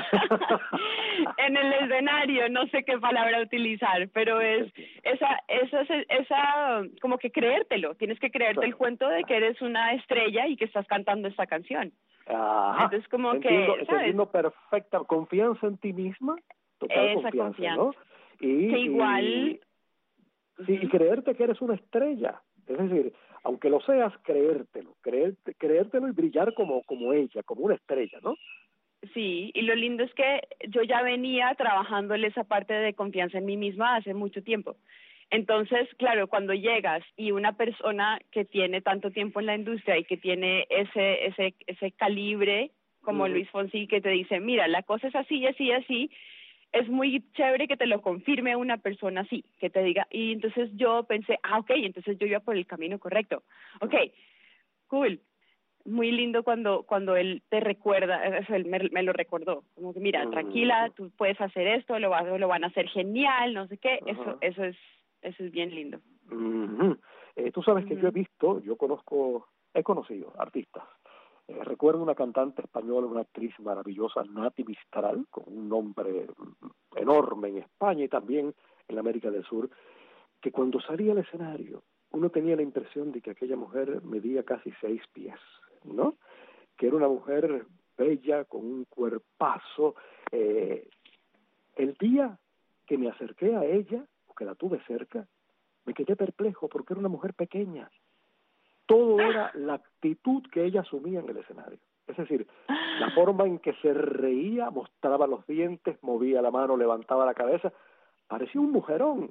En el escenario, no sé qué palabra utilizar, pero es esa, esa, esa, como que creértelo. Tienes que creerte claro. el cuento de que eres una estrella y que estás cantando esta canción. Ajá. Entonces, como entiendo, que, ¿sabes? Entiendo perfecta confianza en ti misma, total esa confianza, confianza. ¿no? Y, que igual... Y, sí, uh-huh. y creerte que eres una estrella. Es decir, aunque lo seas, creértelo, creerte, creértelo y brillar como, como ella, como una estrella, ¿no? Sí, y lo lindo es que yo ya venía trabajándole esa parte de confianza en mí misma hace mucho tiempo. Entonces, claro, cuando llegas y una persona que tiene tanto tiempo en la industria y que tiene ese ese ese calibre como uh-huh. Luis Fonsi, que te dice, mira, la cosa es así, así, así, es muy chévere que te lo confirme una persona así, que te diga, y entonces yo pensé, ah, ok, entonces yo iba por el camino correcto. Ok, cool. Muy lindo cuando cuando él te recuerda, él me, me lo recordó, como que mira, tranquila, tú puedes hacer esto, lo, va, lo van a hacer genial, no sé qué, uh-huh. eso eso es eso es bien lindo. Uh-huh. Eh, tú sabes uh-huh. que yo he visto, yo conozco, he conocido artistas. Eh, recuerdo una cantante española, una actriz maravillosa, Nati Mistral, con un nombre enorme en España y también en la América del Sur, que cuando salía al escenario uno tenía la impresión de que aquella mujer medía casi seis pies, ¿no? Que era una mujer bella, con un cuerpazo. Eh, el día que me acerqué a ella, o que la tuve cerca, me quedé perplejo porque era una mujer pequeña. Todo era la actitud que ella asumía en el escenario. Es decir, la forma en que se reía, mostraba los dientes, movía la mano, levantaba la cabeza, parecía un mujerón.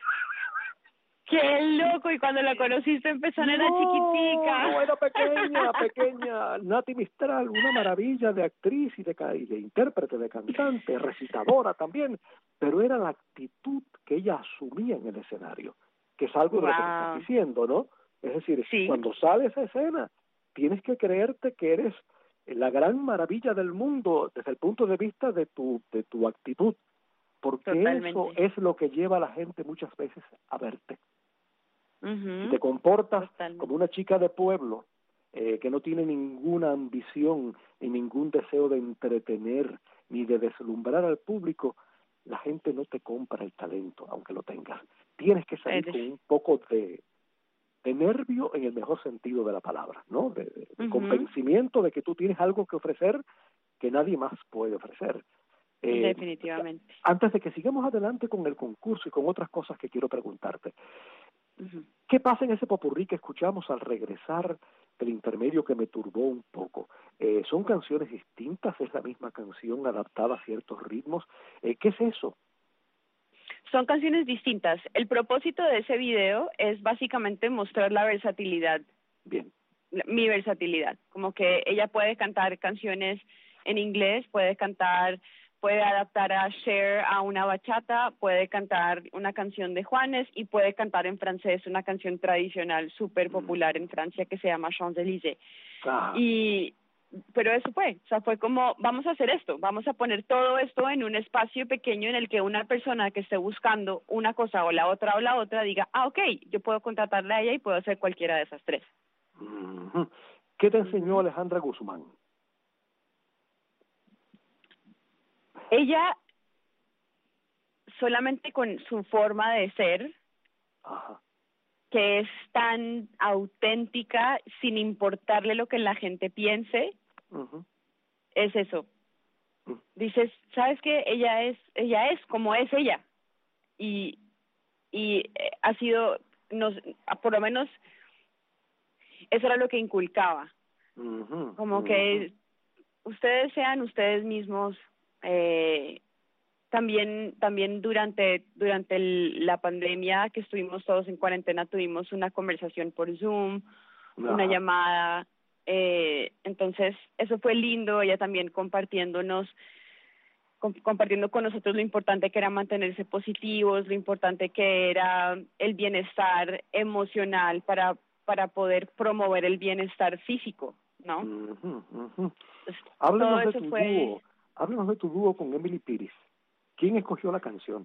¡Qué loco! Y cuando la conociste en persona no, era chiquitica. No, era pequeña, pequeña. Nati Mistral, una maravilla de actriz y de, y de intérprete, de cantante, recitadora también. Pero era la actitud que ella asumía en el escenario, que es algo wow. de lo que me estás diciendo, ¿no? Es decir, sí. cuando sale esa escena, tienes que creerte que eres la gran maravilla del mundo desde el punto de vista de tu, de tu actitud, porque Totalmente. eso es lo que lleva a la gente muchas veces a verte. Uh-huh. Si te comportas Totalmente. como una chica de pueblo, eh, que no tiene ninguna ambición ni ningún deseo de entretener ni de deslumbrar al público, la gente no te compra el talento, aunque lo tengas. Tienes que salir Eres... con un poco de, de nervio en el mejor sentido de la palabra, ¿no? De, de, de uh-huh. convencimiento de que tú tienes algo que ofrecer que nadie más puede ofrecer. Eh, Definitivamente. Antes de que sigamos adelante con el concurso y con otras cosas que quiero preguntarte, uh-huh. ¿qué pasa en ese popurrí que escuchamos al regresar del intermedio que me turbó un poco? Eh, ¿Son canciones distintas? ¿Es la misma canción adaptada a ciertos ritmos? Eh, ¿Qué es eso? Son canciones distintas. El propósito de ese video es básicamente mostrar la versatilidad. Bien. Mi versatilidad. Como que ella puede cantar canciones en inglés, puede cantar, puede adaptar a Cher a una bachata, puede cantar una canción de Juanes y puede cantar en francés una canción tradicional súper popular en Francia que se llama Champs-Élysées. Ah. Y pero eso fue, o sea, fue como, vamos a hacer esto, vamos a poner todo esto en un espacio pequeño en el que una persona que esté buscando una cosa o la otra o la otra diga, ah, ok, yo puedo contratarla a ella y puedo hacer cualquiera de esas tres. Uh-huh. ¿Qué te enseñó Alejandra Guzmán? Ella, solamente con su forma de ser, Ajá. que es tan auténtica, sin importarle lo que la gente piense, uh-huh. es eso. Uh-huh. Dices, ¿sabes qué? Ella es, ella es como es ella. Y, y eh, ha sido, nos, por lo menos, eso era lo que inculcaba. Uh-huh. Como uh-huh. que ustedes sean ustedes mismos. Eh, También también durante durante el, la pandemia que estuvimos todos en cuarentena tuvimos una conversación por Zoom, Ajá. una llamada, eh, entonces eso fue lindo, ella también compartiéndonos, com, compartiendo con nosotros lo importante que era mantenerse positivos, lo importante que era el bienestar emocional para para poder promover el bienestar físico, ¿no? Uh-huh, uh-huh. Entonces, Háblanos todo de eso tu fue... dúo, háblanos de tu dúo con Emily Piris. ¿Quién escogió la canción?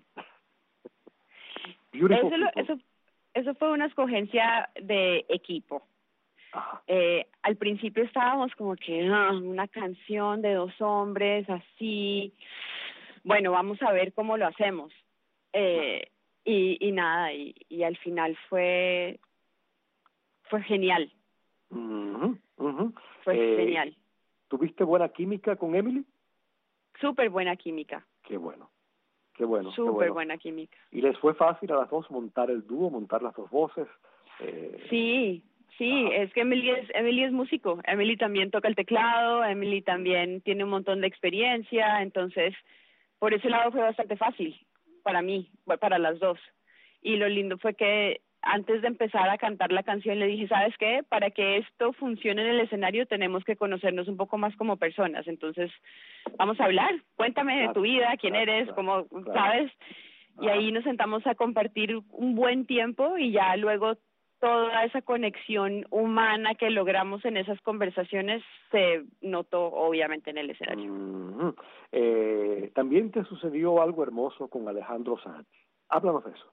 Eso, lo, eso, eso fue una escogencia de equipo. Eh, al principio estábamos como que ah, una canción de dos hombres así, bueno, vamos a ver cómo lo hacemos. Eh, y, y nada, y, y al final fue fue genial. Uh-huh, uh-huh. Fue eh, genial. ¿Tuviste buena química con Emily? Súper buena química. Qué bueno. Qué bueno. Súper qué bueno. buena química. ¿Y les fue fácil a las dos montar el dúo, montar las dos voces? Eh... Sí, sí, Ajá. es que Emily es, Emily es músico. Emily también toca el teclado, Emily también tiene un montón de experiencia, entonces por ese lado fue bastante fácil para mí, para las dos. Y lo lindo fue que antes de empezar a cantar la canción le dije, ¿sabes qué? Para que esto funcione en el escenario tenemos que conocernos un poco más como personas. Entonces, vamos a hablar. Cuéntame claro, de tu vida, quién claro, eres, claro, cómo, claro. ¿sabes? Y Ajá. ahí nos sentamos a compartir un buen tiempo y ya luego toda esa conexión humana que logramos en esas conversaciones se notó obviamente en el escenario. Mm-hmm. eh, también te sucedió algo hermoso con Alejandro Sanz. Háblanos de eso.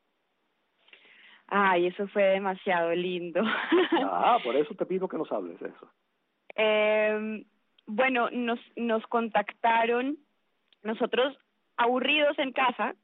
Ay, eso fue demasiado lindo. Ah, por eso te pido que nos hables de eso. Eh, bueno, nos nos contactaron, nosotros aburridos en casa,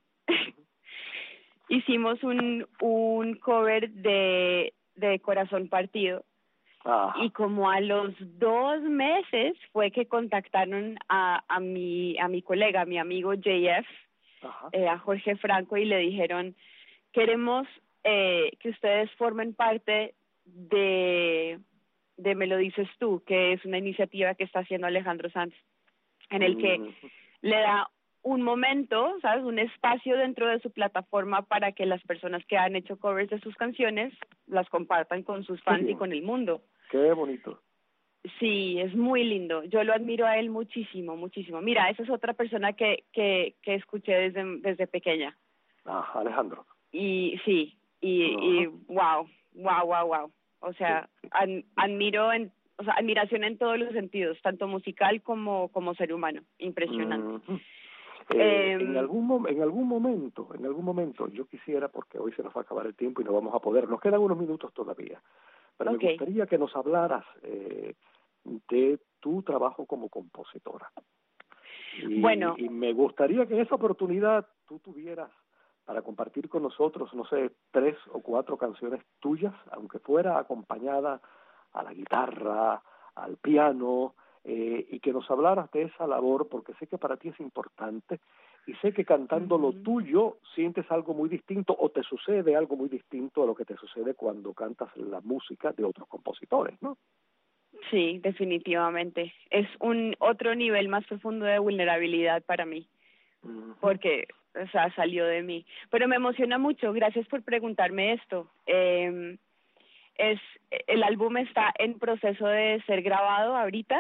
hicimos un un cover de de Corazón Partido. Ajá. Y como a los dos meses fue que contactaron a a mi a mi colega, a mi amigo J F, eh, a Jorge Franco, y le dijeron, queremos eh, que ustedes formen parte de de Me lo dices tú, que es una iniciativa que está haciendo Alejandro Sanz, en el que mm. le da un momento, ¿sabes? Un espacio dentro de su plataforma para que las personas que han hecho covers de sus canciones las compartan con sus fans y con el mundo. Qué bonito. Sí, es muy lindo. Yo lo admiro a él muchísimo, muchísimo. Mira, esa es otra persona que que, que escuché desde desde pequeña. Ah, Alejandro. Y sí, y, uh-huh. y wow, wow, wow, wow. O sea, Sí. ad, admiro, en, o sea, admiración en todos los sentidos, tanto musical como, como ser humano. Impresionante. Uh-huh. Eh, Eh, en algún mom- en algún momento, en algún momento, yo quisiera, porque hoy se nos va a acabar el tiempo y no vamos a poder, nos quedan unos minutos todavía, pero Ok. me gustaría que nos hablaras eh, de tu trabajo como compositora. Y, Bueno. y me gustaría que en esa oportunidad tú tuvieras para compartir con nosotros, no sé, tres o cuatro canciones tuyas, aunque fuera acompañada a la guitarra, al piano, eh, y que nos hablaras de esa labor, porque sé que para ti es importante, y sé que cantando lo Uh-huh. tuyo sientes algo muy distinto, o te sucede algo muy distinto a lo que te sucede cuando cantas la música de otros compositores, ¿no? Sí, definitivamente. Es un otro nivel más profundo de vulnerabilidad para mí, Uh-huh. porque, o sea, salió de mí. Pero me emociona mucho, gracias por preguntarme esto. Eh, es el álbum está en proceso de ser grabado ahorita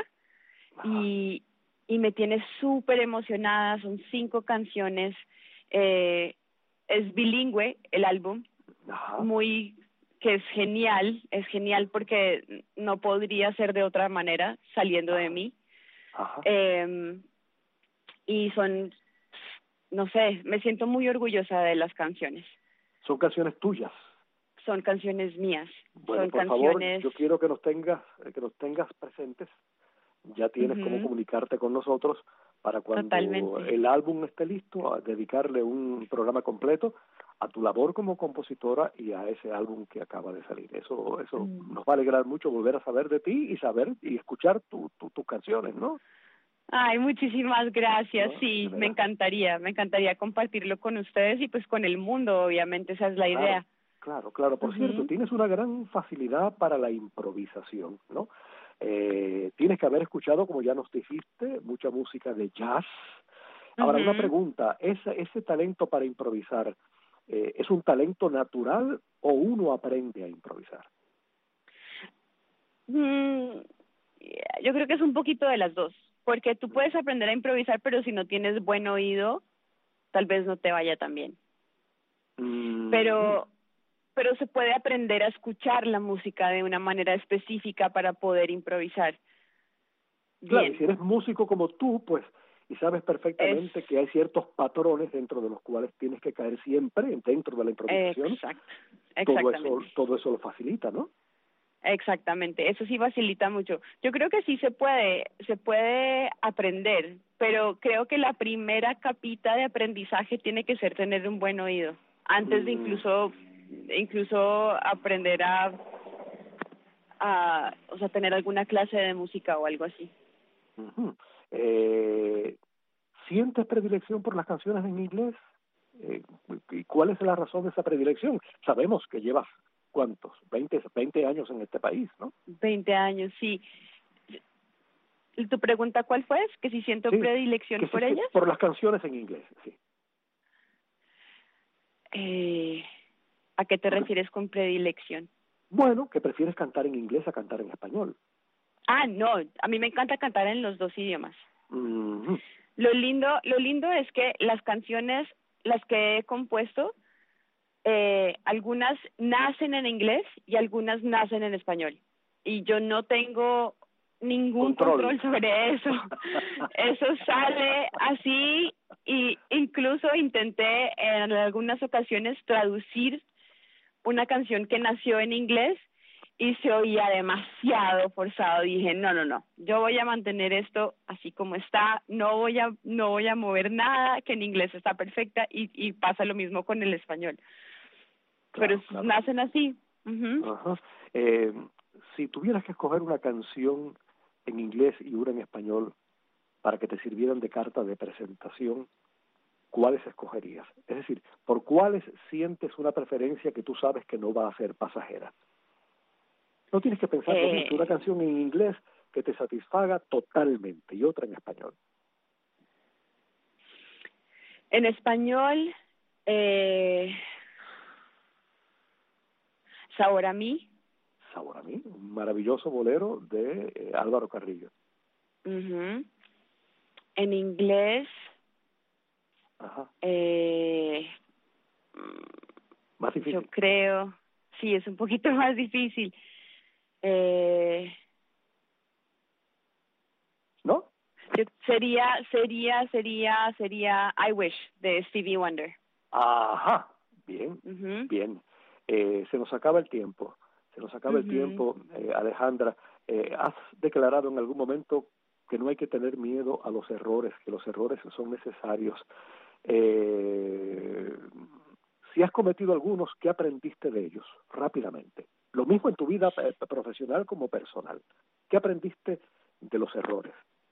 y, y me tiene súper emocionada, son cinco canciones, eh, es bilingüe el álbum, Ajá. muy que es genial, es genial porque no podría ser de otra manera saliendo Ajá. de mí. Ajá. Eh, y son, no sé, me siento muy orgullosa de las canciones. Son canciones tuyas. Son canciones mías. Bueno, son por favor, canciones... yo quiero que nos tengas, eh, que nos tengas presentes. Ya tienes uh-huh. cómo comunicarte con nosotros para cuando Totalmente. el álbum esté listo, a dedicarle un programa completo a tu labor como compositora y a ese álbum que acaba de salir. Eso, eso Mm. nos va a alegrar mucho volver a saber de ti y saber y escuchar tu, tu, tus canciones, ¿no? Ay, muchísimas gracias. No, Sí, de me veras. encantaría, me encantaría compartirlo con ustedes y pues con el mundo, obviamente, esa es la Claro, idea. claro, claro. Por Uh-huh. cierto, tienes una gran facilidad para la improvisación, ¿no? Eh, tienes que haber escuchado, como ya nos dijiste, mucha música de jazz. Ahora, Uh-huh. una pregunta, ¿ese, ese talento para improvisar eh, es un talento natural o uno aprende a improvisar? Mm, yo creo que es un poquito de las dos, porque tú puedes aprender a improvisar, pero si no tienes buen oído, tal vez no te vaya tan bien. Mm. Pero pero se puede aprender a escuchar la música de una manera específica para poder improvisar. Claro, Bien. y si eres músico como tú, pues, y sabes perfectamente Es, que hay ciertos patrones dentro de los cuales tienes que caer siempre dentro de la improvisación, exacto, todo exactamente. eso, todo eso lo facilita, ¿no? Exactamente, eso sí facilita mucho. Yo creo que sí se puede, se puede aprender, pero creo que la primera capita de aprendizaje tiene que ser tener un buen oído, antes de Mm. incluso, incluso aprender a, a, o sea, tener alguna clase de música o algo así. Uh-huh. Eh, ¿Sientes predilección por las canciones en inglés? Eh, ¿Y cuál es la razón de esa predilección? Sabemos que llevas, ¿cuántos? veinte, veinte años en este país, ¿no? Veinte años, sí. ¿Y tu pregunta cuál fue? ¿Que si siento Sí, predilección que sí, por que ellas? por las canciones en inglés, sí. Eh, ¿A qué te refieres con predilección? Bueno, que prefieres cantar en inglés a cantar en español. Ah, no, a mí me encanta cantar en los dos idiomas. Uh-huh. Lo lindo, lo lindo es que las canciones, las que he compuesto, eh, algunas nacen en inglés y algunas nacen en español. Y yo no tengo ningún Control. control sobre eso. Eso sale así, y incluso intenté en algunas ocasiones traducir una canción que nació en inglés y se oía demasiado forzado. Dije, no, no, no, yo voy a mantener esto así como está, no voy a no voy a mover nada, que en inglés está perfecta, y, y pasa lo mismo con el español. Claro, Pero claro. nacen así. Uh-huh. Ajá. Eh, si tuvieras que escoger una canción en inglés y una en español para que te sirvieran de carta de presentación, ¿cuáles escogerías? Es decir, ¿por cuáles sientes una preferencia que tú sabes que no va a ser pasajera? No tienes que pensarlo Eh, mucho. Una canción en inglés que te satisfaga totalmente y otra en español. En español, eh, Sabor a mí. Sabor a mí, un maravilloso bolero de eh, Álvaro Carrillo. Uh-huh. En inglés, Ajá. eh, Más difícil. yo creo, sí, es un poquito más difícil. Eh, ¿No? yo- sería, sería, sería, sería I Wish de Stevie Wonder. Ajá, bien, Ujú. bien. Eh, se nos acaba el tiempo, se nos acaba el Ujú. tiempo, eh, Alejandra. Eh, has declarado en algún momento que no hay que tener miedo a los errores, que los errores son necesarios. Eh, si has cometido algunos, ¿qué aprendiste de ellos? Rápidamente. Lo mismo en tu vida eh, profesional como personal. ¿Qué aprendiste de los errores?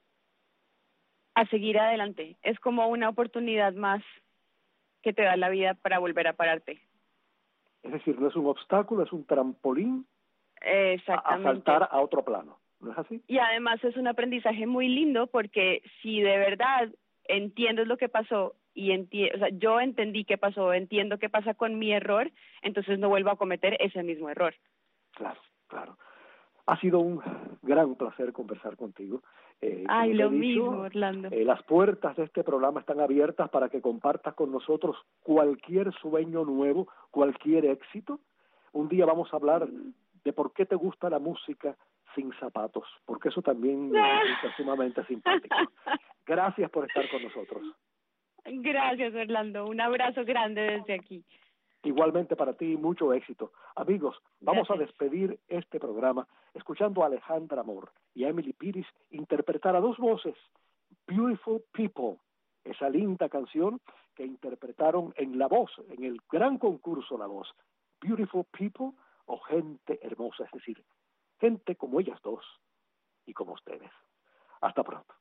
A seguir adelante. Es como una oportunidad más que te da la vida para volver a pararte. Es decir, no es un obstáculo, es un trampolín a, a Exactamente. saltar a otro plano. ¿No es así? Y además es un aprendizaje muy lindo porque si de verdad entiendes lo que pasó y enti- o sea, yo entendí qué pasó, entiendo qué pasa con mi error, entonces no vuelvo a cometer ese mismo error. Claro, claro. Ha sido un gran placer conversar contigo. Eh, Ay, como te lo he dicho, mismo, Orlando. eh, las puertas de este programa están abiertas para que compartas con nosotros cualquier sueño nuevo, cualquier éxito. Un día vamos a hablar de por qué te gusta la música sin zapatos, porque eso también me resulta sumamente simpático. Gracias por estar con nosotros. Gracias, Orlando. Un abrazo grande desde aquí. Igualmente para ti, mucho éxito. Amigos, vamos Gracias. a despedir este programa escuchando a Alejandra Amor y a Emily Piris interpretar a dos voces, Beautiful People, esa linda canción que interpretaron en La Voz, en el gran concurso La Voz, Beautiful People o Gente Hermosa, es decir, gente como ellas dos y como ustedes. Hasta pronto.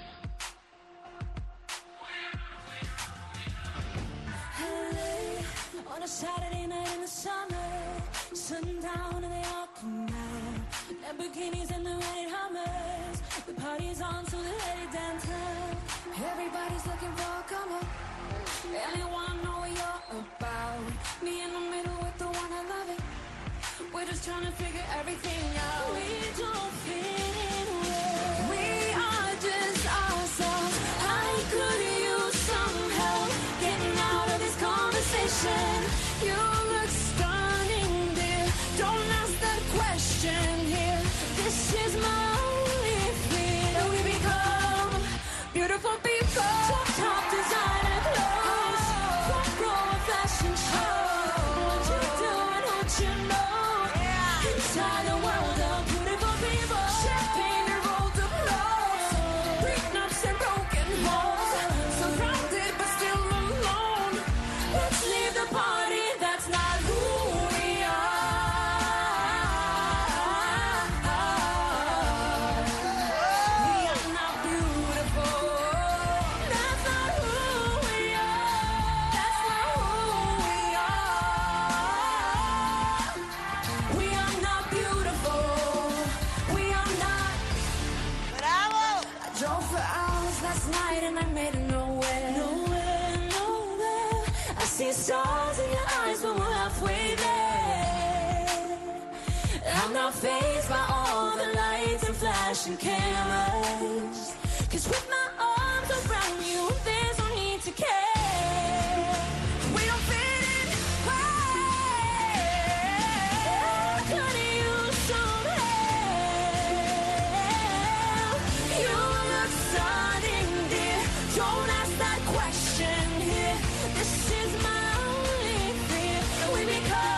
On a Saturday night in the summer, sundown and they all come out. Lamborghinis and the rented Hummers. The party's on, so they're headed downtown. Everybody's looking for a come up. They only wanna know what you're about. Me in the middle with the one I love it. We're just trying to figure everything out. We don't fit in well. We are just ourselves. I could use some help getting out of this conversation. You look stunning, dear. Don't ask that question here. This is my only fear. We become beautiful people. Top, top designer clothes. Front row of fashion shows. What you doing, what you know. Inside the world of beautiful people. Champagne and rolled up clothes. Prenups and broken homes. Surrounded but still alone. Let's leave the party, that's not who we are. We are not beautiful. That's not who we are. That's not who we are. We are not beautiful. We are not. Bravo! I drove for hours last night and I made it nowhere. Nowhere, nowhere. I see stars in your eyes, but we're halfway there. I'm not fazed by all the lights and flashing cameras. Cause with my arms around you, there's no need to care. We don't fit in well. Could use some help. You look stunning, dear. Don't ask that question here. This is my only fear. We become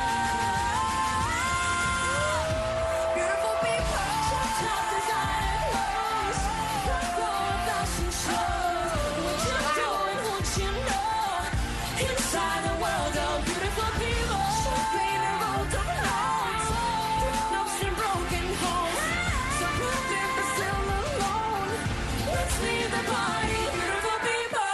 beautiful people. Top designer clothes. Front row of fashion shows. What you doing, what you know. Inside the world of beautiful people. Champagne and rolled up clothes. Prenups and broken homes. Surrounded but still alone. Let's leave the party, beautiful people.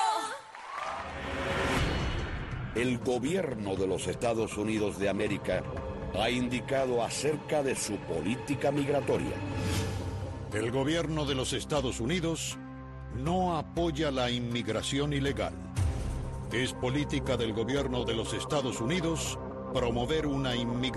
El gobierno de los Estados Unidos de América ha indicado acerca de su política migratoria. El gobierno de los Estados Unidos no apoya la inmigración ilegal. Es política del gobierno de los Estados Unidos promover una inmigración